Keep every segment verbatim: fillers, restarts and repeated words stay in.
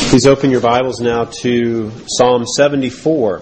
Please open your Bibles now to Psalm seventy-four.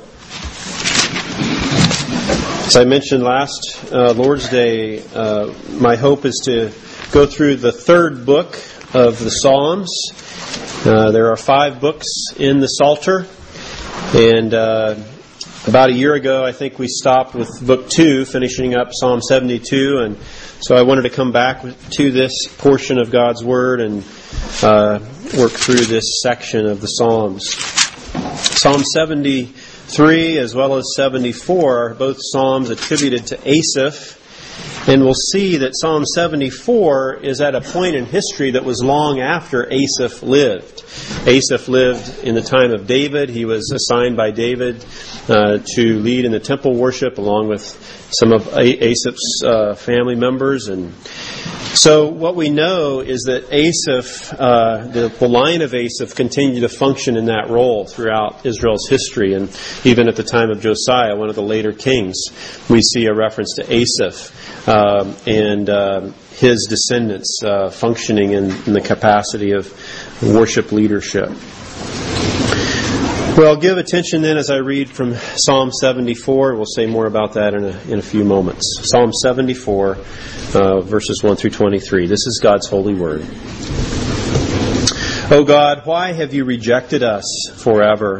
As I mentioned last uh, Lord's Day, uh, my hope is to go through the third book of the Psalms. Uh, there are five books in the Psalter, and uh, about a year ago I think we stopped with book two, finishing up Psalm seventy-two, and so I wanted to come back to this portion of God's Word and uh, work through this section of the Psalms. Psalm seventy-three as well as seventy-four are both psalms attributed to Asaph. And we'll see that Psalm seventy-four is at a point in history that was long after Asaph lived. Asaph lived in the time of David. He was assigned by David uh, to lead in the temple worship along with some of Asaph's uh, family members. And so what we know is that Asaph, uh, the, the line of Asaph, continued to function in that role throughout Israel's history. And even at the time of Josiah, one of the later kings, we see a reference to Asaph. Uh, and uh, his descendants uh, functioning in, in the capacity of worship leadership. Well, give attention then as I read from Psalm seventy-four. We'll say more about that in a, in a few moments. Psalm seventy-four, uh, verses one through twenty-three. This is God's holy word. O God, why have you rejected us forever?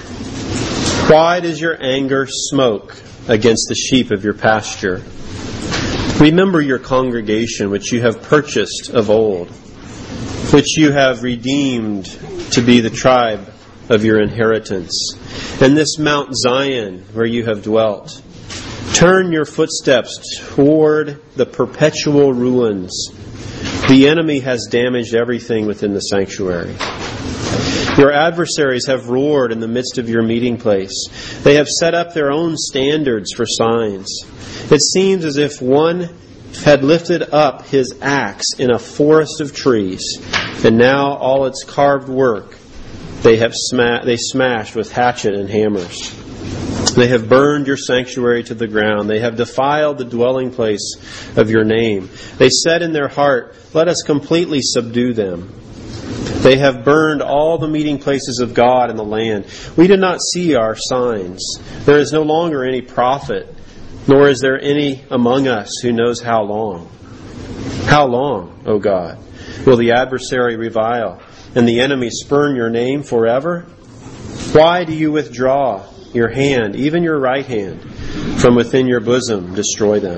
Why does your anger smoke against the sheep of your pasture? Remember your congregation, which you have purchased of old, which you have redeemed to be the tribe of your inheritance, and this Mount Zion where you have dwelt. Turn your footsteps toward the perpetual ruins. The enemy has damaged everything within the sanctuary. Your adversaries have roared in the midst of your meeting place. They have set up their own standards for signs. It seems as if one had lifted up his axe in a forest of trees, and now all its carved work they have sma- they smashed with hatchet and hammers. They have burned your sanctuary to the ground. They have defiled the dwelling place of your name. They said in their heart, "Let us completely subdue them." They have burned all the meeting places of God in the land. We did not see our signs. There is no longer any prophet, nor is there any among us who knows how long. How long, O God, will the adversary revile and the enemy spurn your name forever? Why do you withdraw your hand, even your right hand, from within your bosom? Destroy them.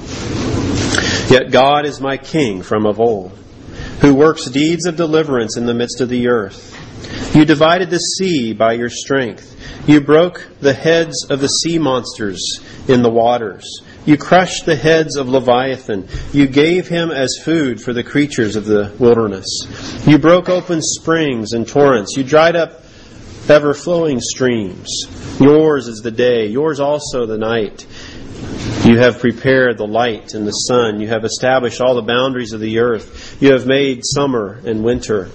Yet God is my king from of old, who works deeds of deliverance in the midst of the earth. You divided the sea by your strength. You broke the heads of the sea monsters in the waters. You crushed the heads of Leviathan. You gave him as food for the creatures of the wilderness. You broke open springs and torrents. You dried up ever-flowing streams. Yours is the day, yours also the night. You have prepared the light and the sun. You have established all the boundaries of the earth. You have made summer and winter.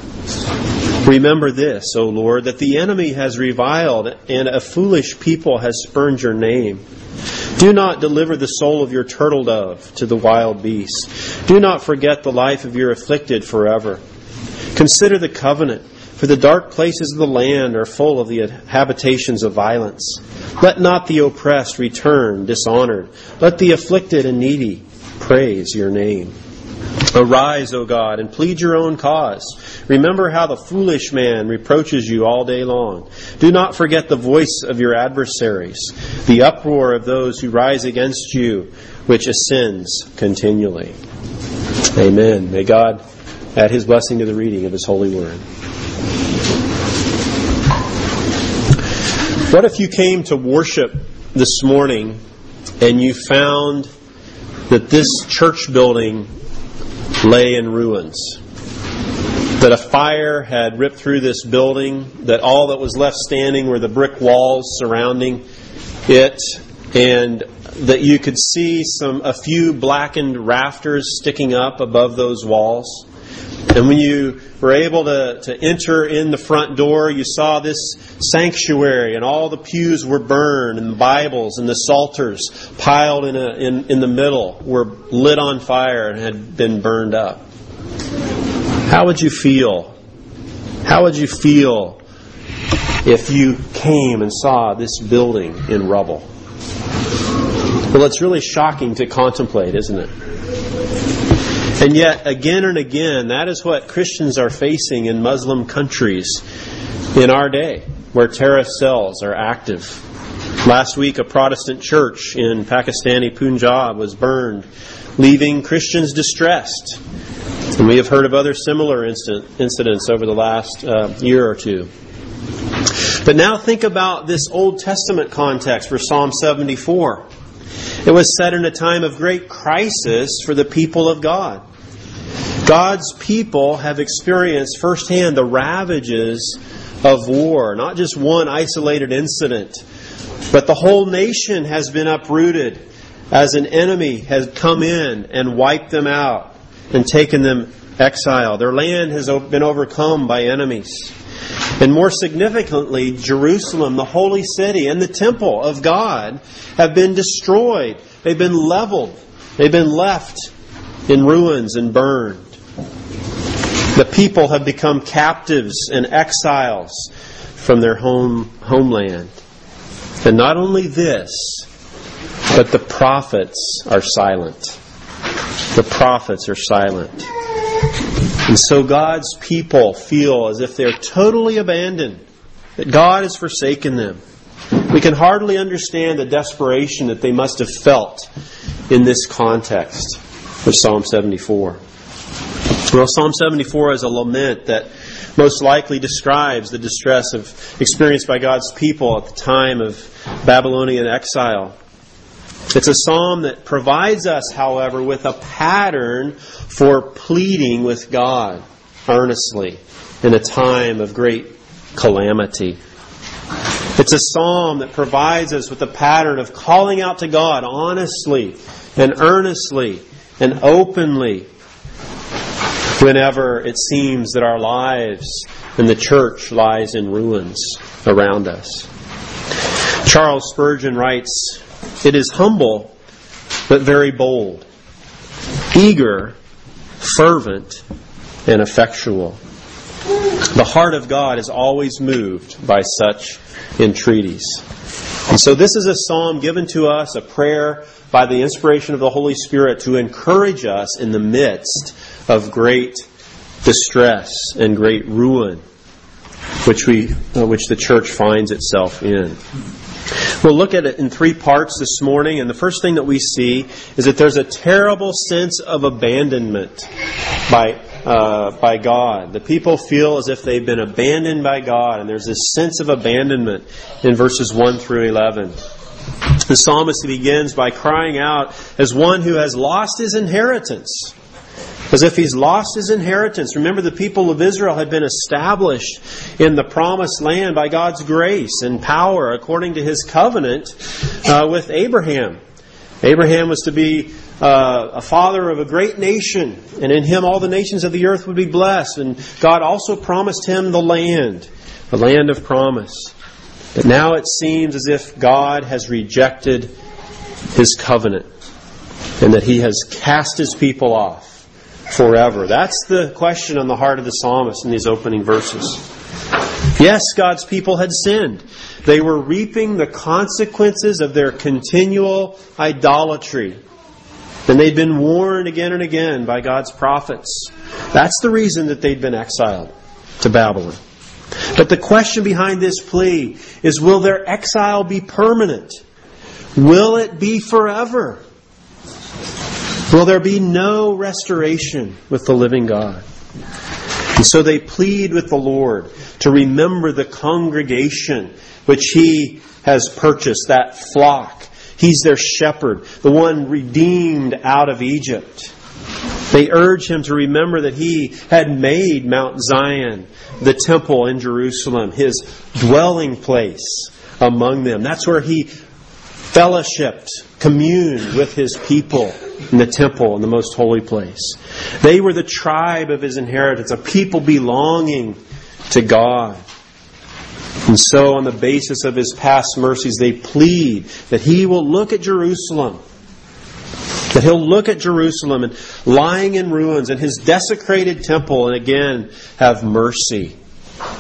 Remember this, O Lord, that the enemy has reviled and a foolish people has spurned your name. Do not deliver the soul of your turtle dove to the wild beasts. Do not forget the life of your afflicted forever. Consider the covenant, for the dark places of the land are full of the habitations of violence. Let not the oppressed return dishonored. Let the afflicted and needy praise your name. Arise, O God, and plead your own cause. Remember how the foolish man reproaches you all day long. Do not forget the voice of your adversaries, the uproar of those who rise against you, which ascends continually. Amen. May God add His blessing to the reading of His holy word. What if you came to worship this morning and you found that this church building lay in ruins? That a fire had ripped through this building, that all that was left standing were the brick walls surrounding it, and that you could see some a few blackened rafters sticking up above those walls. And when you were able to, to enter in the front door, you saw this sanctuary, and all the pews were burned, and the Bibles and the psalters piled in, a, in, in the middle were lit on fire and had been burned up. How would you feel How would you feel if you came and saw this building in rubble? Well, it's really shocking to contemplate, isn't it? And yet, again and again, that is what Christians are facing in Muslim countries in our day, where terrorist cells are active. Last week, a Protestant church in Pakistani Punjab was burned, leaving Christians distressed. And we have heard of other similar incident, incidents over the last uh, year or two. But now think about this Old Testament context for Psalm seventy-four. It was set in a time of great crisis for the people of God. God's people have experienced firsthand the ravages of war. Not just one isolated incident, but the whole nation has been uprooted as an enemy has come in and wiped them out and taken them exile. Their land has been overcome by enemies. And more significantly, Jerusalem, the holy city, and the temple of God have been destroyed. They've been leveled. They've been left in ruins and burned. The people have become captives and exiles from their home homeland. And not only this, but the prophets are silent. The prophets are silent. And so God's people feel as if they're totally abandoned, that God has forsaken them. We can hardly understand the desperation that they must have felt in this context of Psalm seventy-four. Well, Psalm seventy-four is a lament that most likely describes the distress of experienced by God's people at the time of Babylonian exile. It's a psalm that provides us, however, with a pattern for pleading with God earnestly in a time of great calamity. It's a psalm that provides us with a pattern of calling out to God honestly and earnestly and openly whenever it seems that our lives and the church lies in ruins around us. Charles Spurgeon writes, "It is humble, but very bold, eager, fervent, and effectual. The heart of God is always moved by such entreaties." And so this is a psalm given to us, a prayer by the inspiration of the Holy Spirit to encourage us in the midst of great distress and great ruin, which we, uh, which the church finds itself in. We'll look at it in three parts this morning, and the first thing that we see is that there's a terrible sense of abandonment by uh, by God. The people feel as if they've been abandoned by God, and there's this sense of abandonment in verses one through eleven. The psalmist begins by crying out as one who has lost his inheritance. As if he's lost his inheritance. Remember, the people of Israel had been established in the promised land by God's grace and power according to His covenant uh, with Abraham. Abraham was to be uh, a father of a great nation, and in him all the nations of the earth would be blessed. And God also promised him the land, the land of promise. But now it seems as if God has rejected His covenant and that He has cast His people off forever. That's the question on the heart of the psalmist in these opening verses. Yes, God's people had sinned. They were reaping the consequences of their continual idolatry. And they'd been warned again and again by God's prophets. That's the reason that they'd been exiled to Babylon. But the question behind this plea is, will their exile be permanent? Will it be forever? Will there be no restoration with the living God? And so they plead with the Lord to remember the congregation which He has purchased, that flock. He's their shepherd, the one redeemed out of Egypt. They urge Him to remember that He had made Mount Zion, the temple in Jerusalem, His dwelling place among them. That's where He fellowshipped, communed with His people in the temple, in the most holy place. They were the tribe of His inheritance, a people belonging to God. And so on the basis of His past mercies, they plead that He will look at Jerusalem. That He'll look at Jerusalem and lying in ruins and His desecrated temple and again have mercy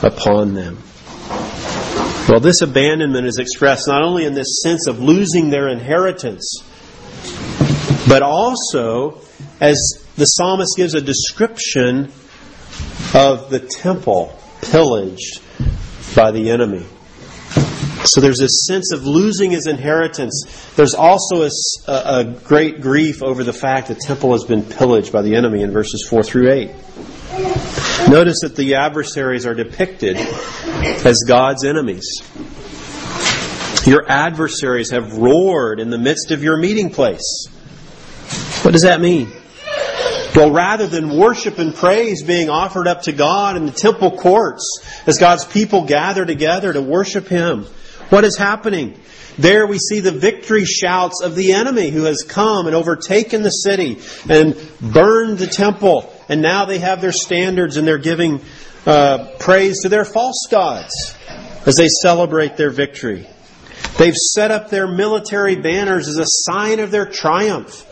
upon them. Well, this abandonment is expressed not only in this sense of losing their inheritance, but also as the psalmist gives a description of the temple pillaged by the enemy. So there's this sense of losing his inheritance. There's also a, a great grief over the fact the temple has been pillaged by the enemy in verses four through eight. Notice that the adversaries are depicted as God's enemies. Your adversaries have roared in the midst of your meeting place. What does that mean? Well, rather than worship and praise being offered up to God in the temple courts as God's people gather together to worship Him, what is happening? There we see the victory shouts of the enemy who has come and overtaken the city and burned the temple. And now they have their standards and they're giving uh, praise to their false gods as they celebrate their victory. They've set up their military banners as a sign of their triumph.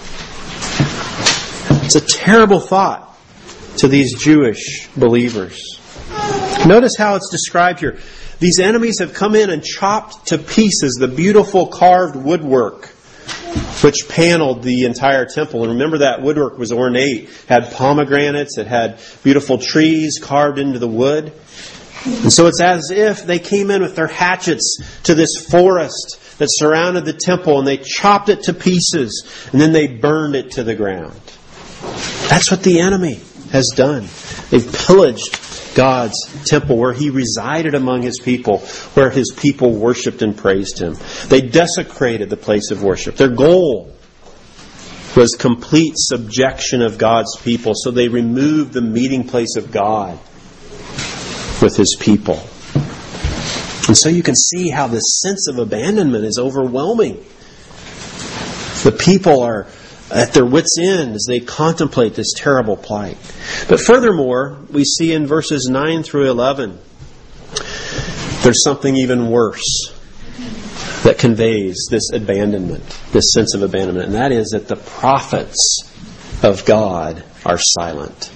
It's a terrible thought to these Jewish believers. Notice how it's described here. These enemies have come in and chopped to pieces the beautiful carved woodwork which paneled the entire temple. And remember, that woodwork was ornate. It had pomegranates. It had beautiful trees carved into the wood. And so it's as if they came in with their hatchets to this forest that surrounded the temple and they chopped it to pieces and then they burned it to the ground. That's what the enemy has done. They've pillaged God's temple where He resided among His people, where His people worshipped and praised Him. They desecrated the place of worship. Their goal was complete subjection of God's people, so they removed the meeting place of God with His people. And so you can see how this sense of abandonment is overwhelming. The people are at their wits' end as they contemplate this terrible plight. But furthermore, we see in verses nine through eleven, there's something even worse that conveys this abandonment, this sense of abandonment, and that is that the prophets of God are silent.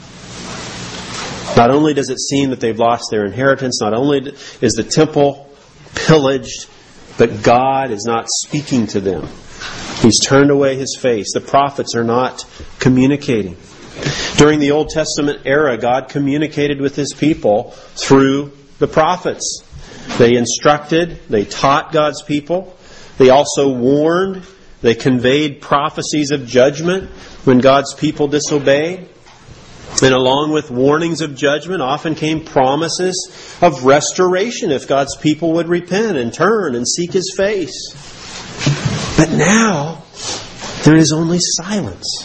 Not only does it seem that they've lost their inheritance, not only is the temple pillaged, but God is not speaking to them. He's turned away His face. The prophets are not communicating. During the Old Testament era, God communicated with His people through the prophets. They instructed, they taught God's people. They also warned, they conveyed prophecies of judgment when God's people disobeyed. And along with warnings of judgment often came promises of restoration if God's people would repent and turn and seek His face. But now, there is only silence.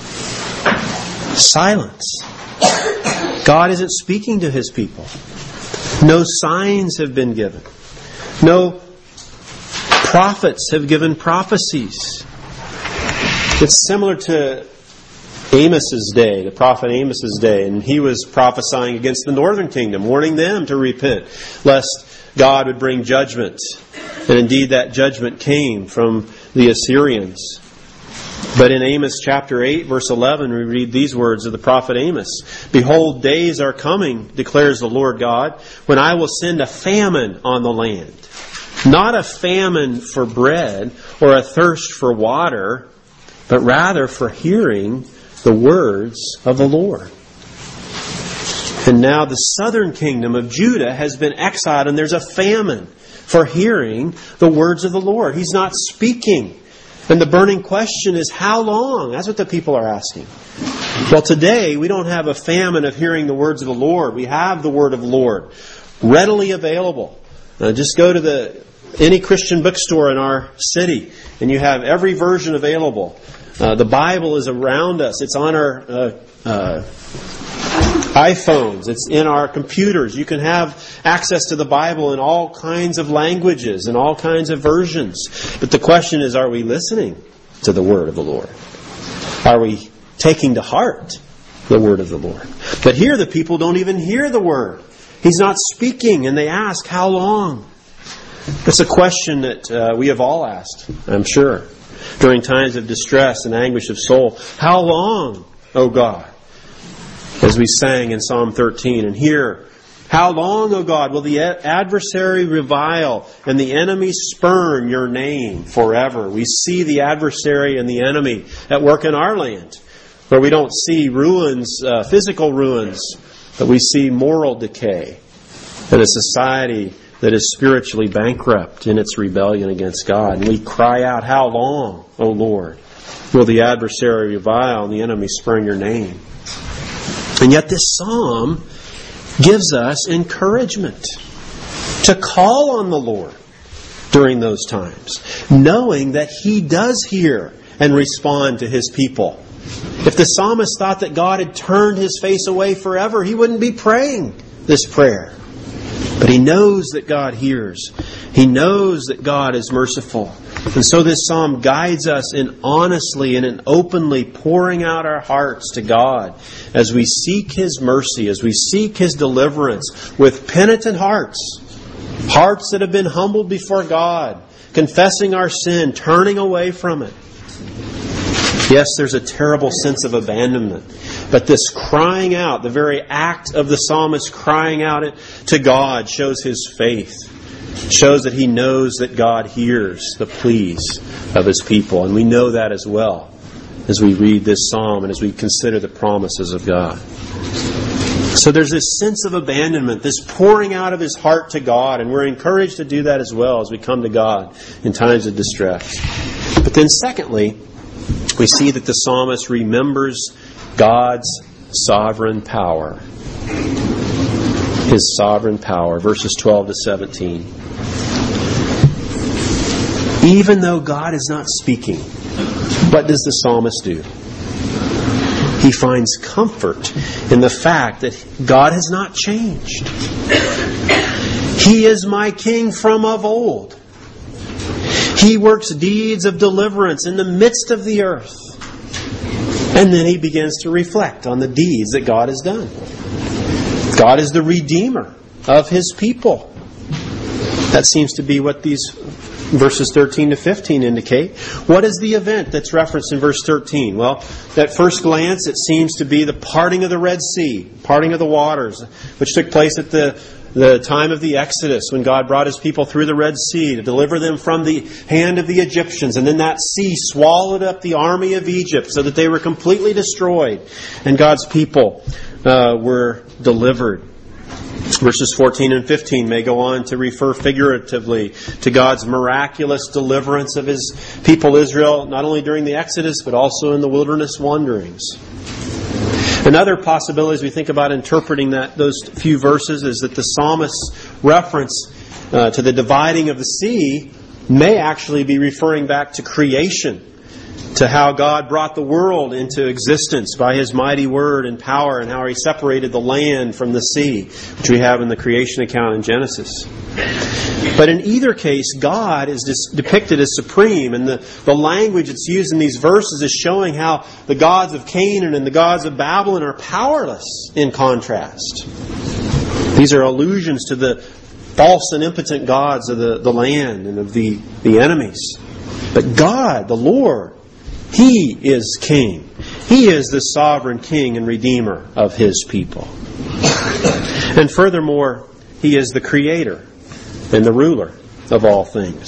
Silence. God isn't speaking to His people. No signs have been given. No prophets have given prophecies. It's similar to Amos's day, the prophet Amos's day, and he was prophesying against the northern kingdom, warning them to repent, lest God would bring judgment. And indeed that judgment came from the Assyrians. But in Amos chapter eight, verse eleven, we read these words of the prophet Amos. Behold, days are coming, declares the Lord God, when I will send a famine on the land. Not a famine for bread or a thirst for water, but rather for hearing the words of the Lord. And now the southern kingdom of Judah has been exiled, and there's a famine for hearing the words of the Lord. He's not speaking. And the burning question is, how long? That's what the people are asking. Well, today we don't have a famine of hearing the words of the Lord. We have the word of the Lord readily available. Uh, just go to the any Christian bookstore in our city, and you have every version available. Uh, the Bible is around us. It's on our uh, uh, iPhones. It's in our computers. You can have access to the Bible in all kinds of languages and all kinds of versions. But the question is, are we listening to the Word of the Lord? Are we taking to heart the Word of the Lord? But here the people don't even hear the Word. He's not speaking, and they ask, how long? It's a question that uh, we have all asked, I'm sure, during times of distress and anguish of soul. How long, O God? As we sang in Psalm thirteen. And here, How long, O God, will the adversary revile and the enemy spurn your name forever? We see the adversary and the enemy at work in our land, where we don't see ruins, uh, physical ruins, but we see moral decay and a society that is spiritually bankrupt in its rebellion against God. And we cry out, how long, O Lord, will the adversary revile and the enemy spurn your name? And yet this psalm gives us encouragement to call on the Lord during those times, knowing that He does hear and respond to His people. If the psalmist thought that God had turned His face away forever, he wouldn't be praying this prayer. But he knows that God hears. He knows that God is merciful. And so this psalm guides us in honestly and in openly pouring out our hearts to God as we seek His mercy, as we seek His deliverance with penitent hearts, hearts that have been humbled before God, confessing our sin, turning away from it. Yes, there's a terrible sense of abandonment. But this crying out, the very act of the psalmist crying out it to God, shows his faith. Shows that he knows that God hears the pleas of His people. And we know that as well as we read this psalm and as we consider the promises of God. So there's this sense of abandonment, this pouring out of his heart to God. And we're encouraged to do that as well as we come to God in times of distress. But then secondly, we see that the psalmist remembers God's sovereign power. His sovereign power. Verses twelve to seventeen. Even though God is not speaking, what does the psalmist do? He finds comfort in the fact that God has not changed. He is my King from of old. He works deeds of deliverance in the midst of the earth. And then he begins to reflect on the deeds that God has done. God is the Redeemer of His people. That seems to be what these verses thirteen to fifteen indicate. What is the event that's referenced in verse thirteen? Well, at first glance, it seems to be the parting of the Red Sea, parting of the waters, which took place at the the time of the Exodus, when God brought His people through the Red Sea to deliver them from the hand of the Egyptians. And then that sea swallowed up the army of Egypt so that they were completely destroyed. And God's people uh, were delivered. Verses fourteen and fifteen may go on to refer figuratively to God's miraculous deliverance of His people Israel, not only during the Exodus, but also in the wilderness wanderings. Another possibility as we think about interpreting that those few verses is that the psalmist's reference uh, to the dividing of the sea may actually be referring back to creation, to how God brought the world into existence by His mighty word and power, and how He separated the land from the sea, which we have in the creation account in Genesis. But in either case, God is dis- depicted as supreme, and the, the language that's used in these verses is showing how the gods of Canaan and the gods of Babylon are powerless in contrast. These are allusions to the false and impotent gods of the, the land and of the, the enemies. But God, the Lord, He is King. He is the sovereign King and Redeemer of His people. And furthermore, He is the Creator and the ruler of all things.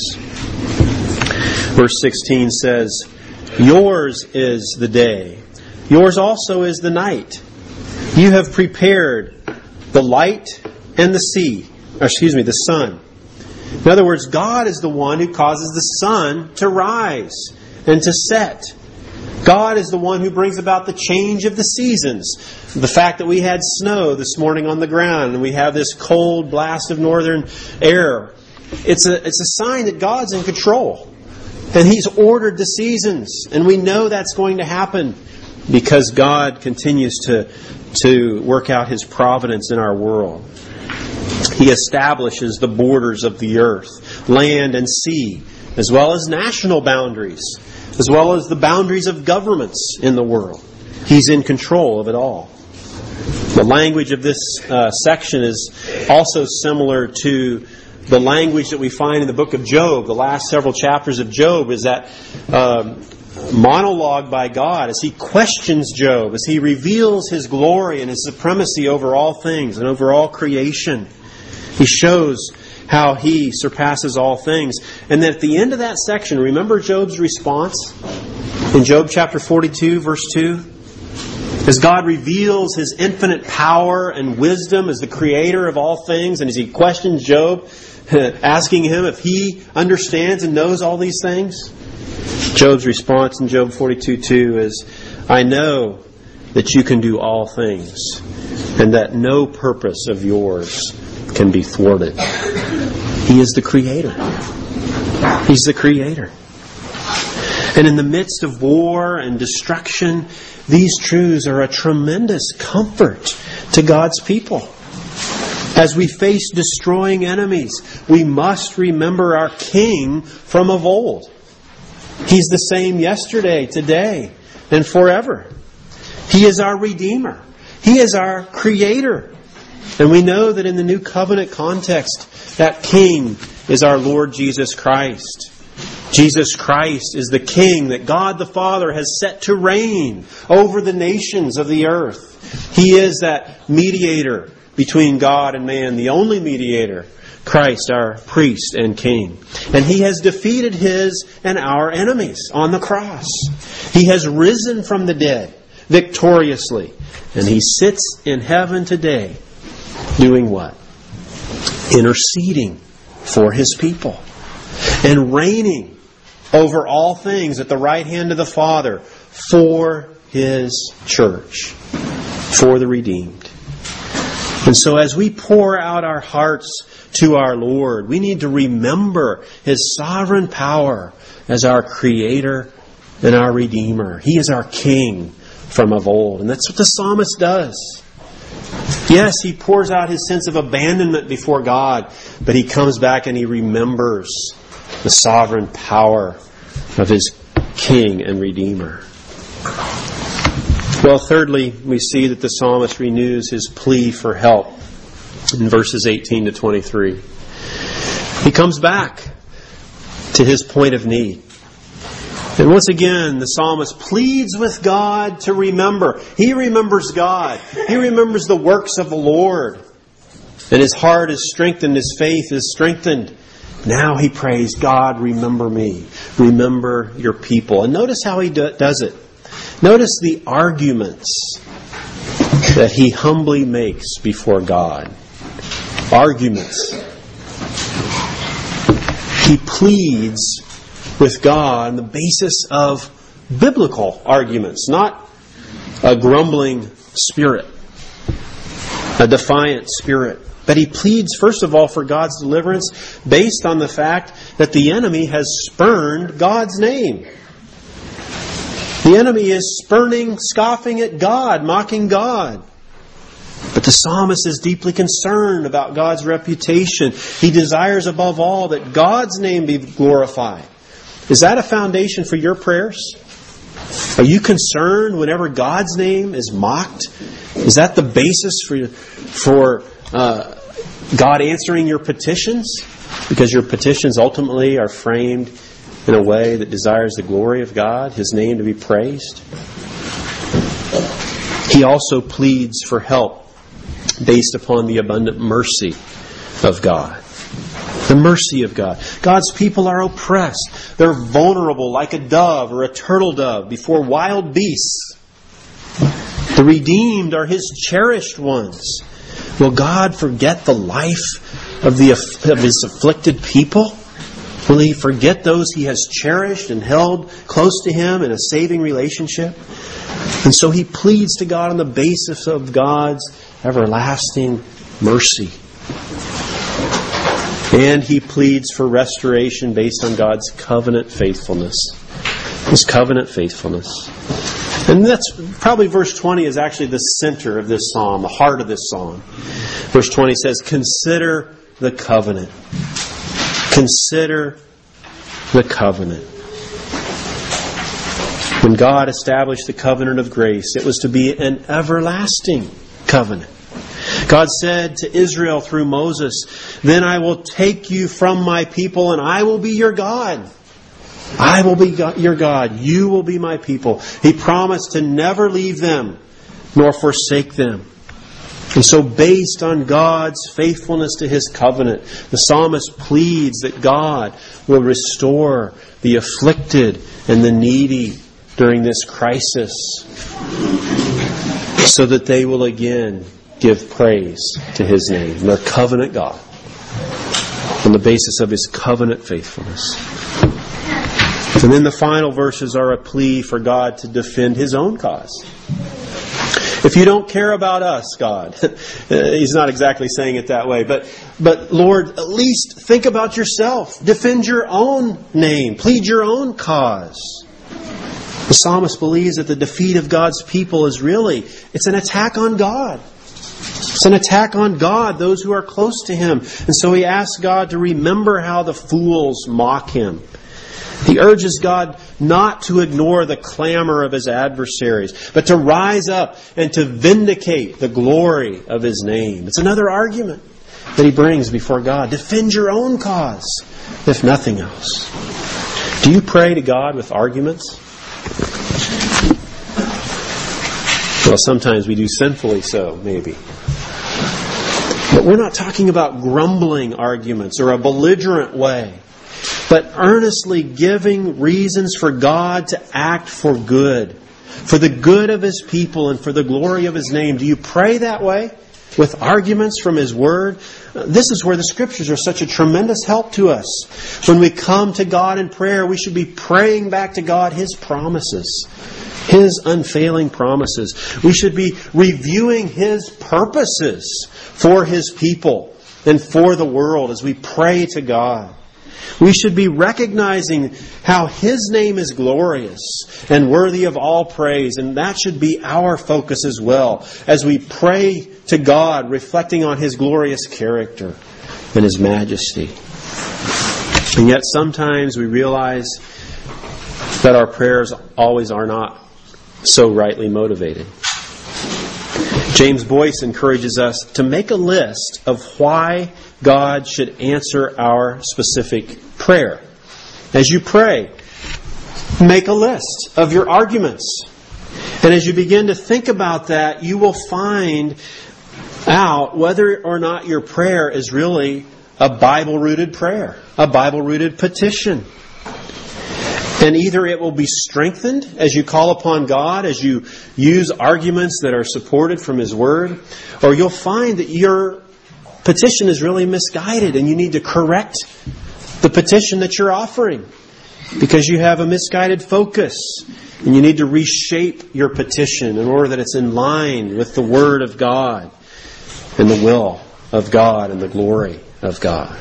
Verse sixteen says, "Yours is the day. Yours also is the night. You have prepared the light and the sea." Or excuse me, the sun. In other words, God is the one who causes the sun to rise and to set. God is the one who brings about the change of the seasons. The fact that we had snow this morning on the ground and we have this cold blast of northern air, it's a, it's a sign that God's in control. And He's ordered the seasons. And we know that's going to happen because God continues to, to work out His providence in our world. He establishes the borders of the earth, land and sea, as well as national boundaries, as well as the boundaries of governments in the world. He's in control of it all. The language of this uh, section is also similar to the language that we find in the book of Job. The last several chapters of Job is that um, uh, monologue by God as He questions Job, as He reveals His glory and His supremacy over all things and over all creation. He shows how He surpasses all things. And then at the end of that section, remember Job's response? In Job chapter forty-two, verse two? As God reveals His infinite power and wisdom as the creator of all things, and as He questions Job, asking him if he understands and knows all these things, Job's response in Job forty-two two is, I know that you can do all things, and that no purpose of yours can be thwarted. He is the Creator. He's the Creator. And in the midst of war and destruction, these truths are a tremendous comfort to God's people. As we face destroying enemies, we must remember our King from of old. He's the same yesterday, today, and forever. He is our Redeemer. He is our Creator. And we know that in the New Covenant context, that King is our Lord Jesus Christ. Jesus Christ is the King that God the Father has set to reign over the nations of the earth. He is that mediator between God and man, the only mediator, Christ, our priest and King. And He has defeated His and our enemies on the cross. He has risen from the dead victoriously. And He sits in heaven today doing what? Interceding for His people. And reigning over all things at the right hand of the Father for His church, for the redeemed. And so as we pour out our hearts to our Lord, we need to remember His sovereign power as our Creator and our Redeemer. He is our King from of old. And that's what the psalmist does. Yes, he pours out his sense of abandonment before God, but he comes back and he remembers the sovereign power of his King and Redeemer. Well, thirdly, we see that the psalmist renews his plea for help in verses eighteen to twenty-three. He comes back to his point of need. And once again, the psalmist pleads with God to remember. He remembers God. He remembers the works of the Lord. And his heart is strengthened, his faith is strengthened. Now he prays, God, remember me. Remember your people. And notice how he do- does it. Notice the arguments that he humbly makes before God. Arguments. He pleads with God on the basis of biblical arguments, not a grumbling spirit, a defiant spirit. But he pleads, first of all, for God's deliverance based on the fact that the enemy has spurned God's name. The enemy is spurning, scoffing at God, mocking God. But the psalmist is deeply concerned about God's reputation. He desires above all that God's name be glorified. Is that a foundation for your prayers? Are you concerned whenever God's name is mocked? Is that the basis for for uh, God answering your petitions? Because your petitions ultimately are framed in a way that desires the glory of God, His name to be praised. He also pleads for help based upon the abundant mercy of God. The mercy of God. God's people are oppressed. They're vulnerable like a dove or a turtle dove before wild beasts. The redeemed are His cherished ones. Will God forget the life of, the, of His afflicted people? Will He forget those He has cherished and held close to Him in a saving relationship? And so he pleads to God on the basis of God's everlasting mercy. And he pleads for restoration based on God's covenant faithfulness. His covenant faithfulness. And that's probably verse twenty is actually the center of this psalm, the heart of this psalm. Verse twenty says, consider the covenant. Consider the covenant. When God established the covenant of grace, it was to be an everlasting covenant. God said to Israel through Moses, then I will take you from my people and I will be your God. I will be God, your God. You will be my people. He promised to never leave them nor forsake them. And so based on God's faithfulness to His covenant, the psalmist pleads that God will restore the afflicted and the needy during this crisis, so that they will again give praise to His name, their covenant God, on the basis of His covenant faithfulness. And then the final verses are a plea for God to defend His own cause. If you don't care about us, God, He's not exactly saying it that way, but, but Lord, at least think about yourself. Defend your own name. Plead your own cause. The psalmist believes that the defeat of God's people is really, it's an attack on God. It's an attack on God, those who are close to Him. And so he asks God to remember how the fools mock Him. He urges God not to ignore the clamor of His adversaries, but to rise up and to vindicate the glory of His name. It's another argument that he brings before God. Defend your own cause, if nothing else. Do you pray to God with arguments? Well, sometimes we do sinfully so, maybe. But we're not talking about grumbling arguments or a belligerent way, but earnestly giving reasons for God to act for good, for the good of His people and for the glory of His name. Do you pray that way, with arguments from His Word? This is where the Scriptures are such a tremendous help to us. When we come to God in prayer, we should be praying back to God His promises, His unfailing promises. We should be reviewing His purposes for His people and for the world as we pray to God. We should be recognizing how His name is glorious and worthy of all praise, and that should be our focus as well as we pray to God, reflecting on His glorious character and His majesty. And yet sometimes we realize that our prayers always are not so rightly motivated. James Boyce encourages us to make a list of why God should answer our specific prayer. As you pray, make a list of your arguments. And as you begin to think about that, you will find out whether or not your prayer is really a Bible-rooted prayer, a Bible-rooted petition. And either it will be strengthened as you call upon God, as you use arguments that are supported from His Word, or you'll find that your petition is really misguided and you need to correct the petition that you're offering because you have a misguided focus, and you need to reshape your petition in order that it's in line with the Word of God and the will of God and the glory of God.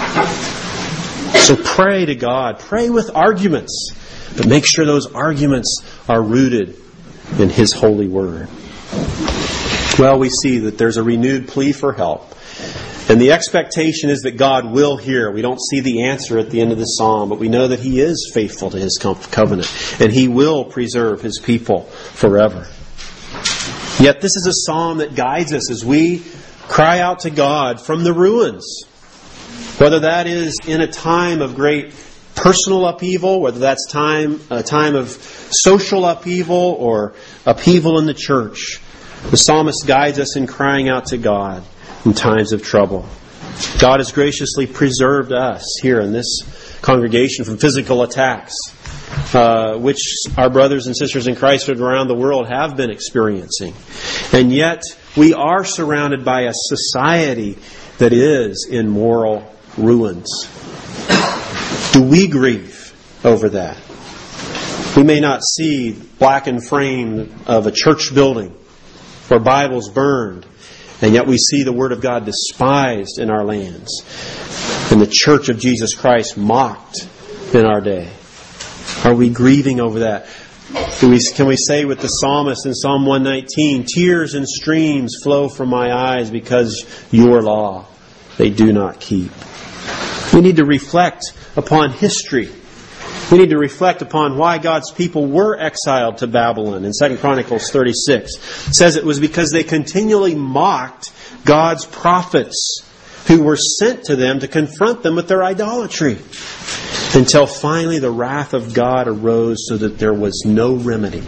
So pray to God. Pray with arguments, but make sure those arguments are rooted in His holy Word. Well, we see that there's a renewed plea for help. And the expectation is that God will hear. We don't see the answer at the end of the psalm, but we know that He is faithful to His covenant, and He will preserve His people forever. Yet this is a psalm that guides us as we cry out to God from the ruins. Whether that is in a time of great personal upheaval, whether that's time a time of social upheaval or upheaval in the church, the psalmist guides us in crying out to God in times of trouble. God has graciously preserved us here in this congregation from physical attacks, uh, which our brothers and sisters in Christ around the world have been experiencing. And yet we are surrounded by a society that is in moral ruins. Do we grieve over that? We may not see blackened frame of a church building or Bibles burned, and yet we see the Word of God despised in our lands and the Church of Jesus Christ mocked in our day. Are we grieving over that? Can we, can we say with the psalmist in Psalm one nineteen, tears and streams flow from my eyes because your law they do not keep. We need to reflect upon history. We need to reflect upon why God's people were exiled to Babylon. In Second Chronicles thirty-six, it says it was because they continually mocked God's prophets who were sent to them to confront them with their idolatry, until finally the wrath of God arose so that there was no remedy.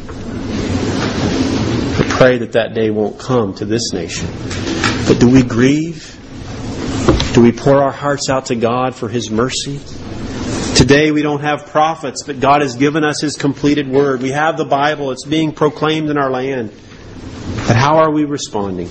I pray that that day won't come to this nation. But do we grieve? Do we pour our hearts out to God for His mercy? Today we don't have prophets, but God has given us His completed Word. We have the Bible. It's being proclaimed in our land. But how are we responding?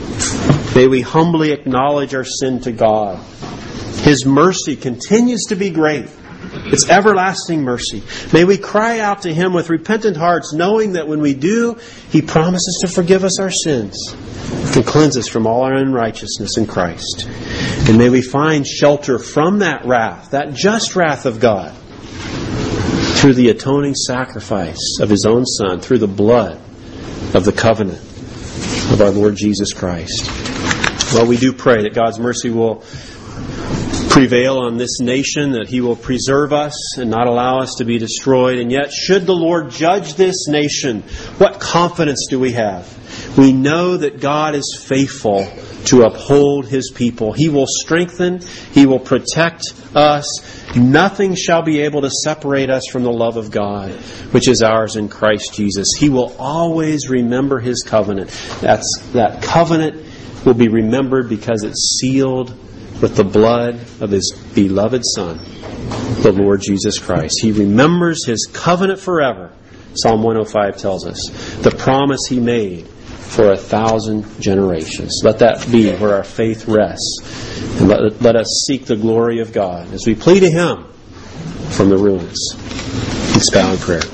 May we humbly acknowledge our sin to God. His mercy continues to be great. It's everlasting mercy. May we cry out to Him with repentant hearts, knowing that when we do, He promises to forgive us our sins and cleanse us from all our unrighteousness in Christ. And may we find shelter from that wrath, that just wrath of God, through the atoning sacrifice of His own Son, through the blood of the covenant of our Lord Jesus Christ. Well, we do pray that God's mercy will prevail on this nation, that He will preserve us and not allow us to be destroyed. And yet, should the Lord judge this nation, what confidence do we have? We know that God is faithful to uphold His people. He will strengthen, He will protect us. Nothing shall be able to separate us from the love of God, which is ours in Christ Jesus. He will always remember His covenant. That's, that covenant will be remembered because it's sealed with the blood of His beloved Son, the Lord Jesus Christ. He remembers His covenant forever. Psalm one oh five tells us the promise He made for a thousand generations. Let that be where our faith rests. And let, let us seek the glory of God as we plead to Him from the ruins. Let's bow in prayer.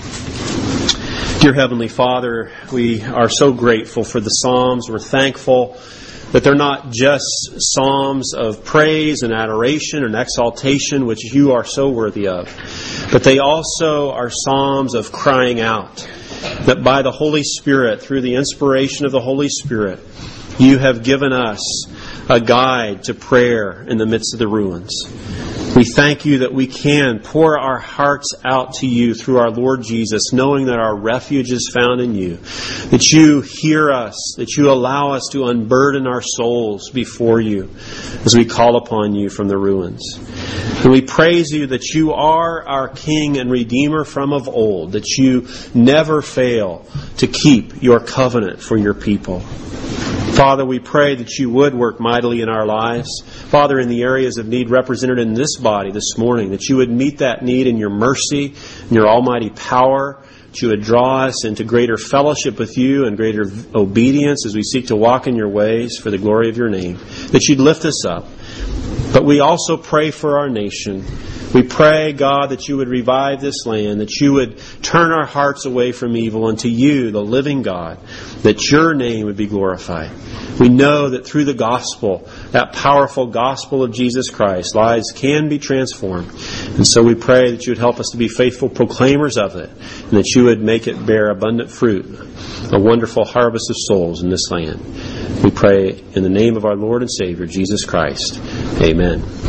Dear Heavenly Father, we are so grateful for the Psalms. We're thankful that they're not just psalms of praise and adoration and exaltation, which You are so worthy of, but they also are psalms of crying out. That by the Holy Spirit, through the inspiration of the Holy Spirit, You have given us a guide to prayer in the midst of the ruins. We thank You that we can pour our hearts out to You through our Lord Jesus, knowing that our refuge is found in You, that You hear us, that You allow us to unburden our souls before You as we call upon You from the ruins. And we praise You that You are our King and Redeemer from of old, that You never fail to keep Your covenant for Your people. Father, we pray that You would work mightily in our lives. Father, in the areas of need represented in this body this morning, that You would meet that need in Your mercy and Your almighty power, that You would draw us into greater fellowship with You and greater obedience as we seek to walk in Your ways for the glory of Your name, that You'd lift us up. But we also pray for our nation. We pray, God, that You would revive this land, that You would turn our hearts away from evil unto You, the living God, that Your name would be glorified. We know that through the gospel, that powerful gospel of Jesus Christ, lives can be transformed. And so we pray that You would help us to be faithful proclaimers of it, and that You would make it bear abundant fruit, a wonderful harvest of souls in this land. We pray in the name of our Lord and Savior, Jesus Christ. Amen.